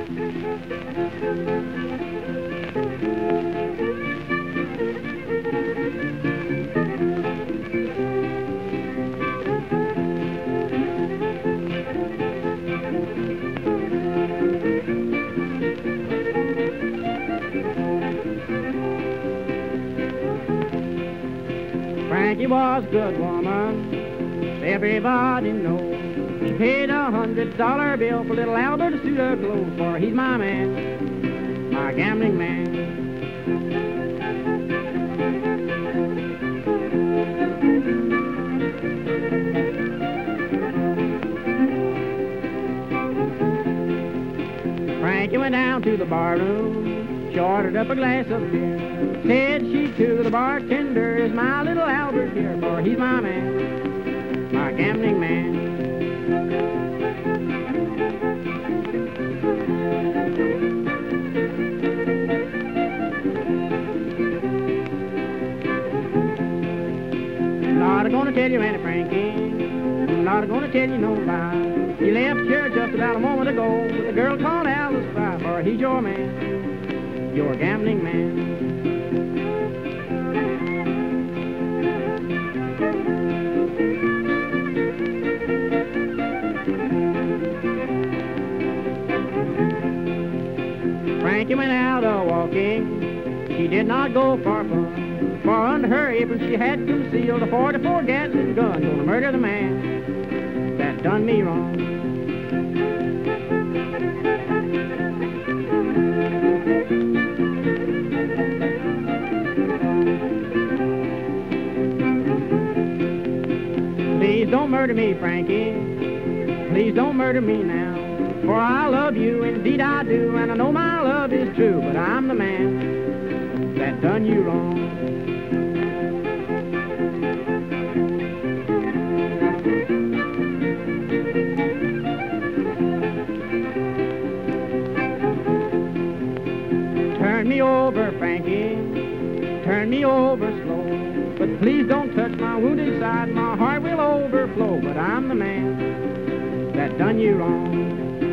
Frankie was a good woman, everybody knows. He paid $100 bill for little Albert a suit of clothes, for he's my man, my gambling man. Frankie went down to the barroom, she ordered up a glass of beer. Said she to the bartender, is my little Albert here, for he's my man, my gambling man. I'm not gonna tell you, Annie Frankie, I'm not gonna tell you no lie. He left here just about a moment ago with a girl called Alice Fry, for he's your man, your gambling man. Frankie went out a-walking, she did not go far from, for under her apron she had concealed a 44 Gatling gun, gonna murder the man that done me wrong. Please don't murder me, Frankie, please don't murder me now. For I love you, indeed I do, and I know my love is true, but I'm the man that done you wrong. Turn me over, Frankie, turn me over slow, but please don't touch my wounded side, my heart will overflow, but I'm the man that done you wrong.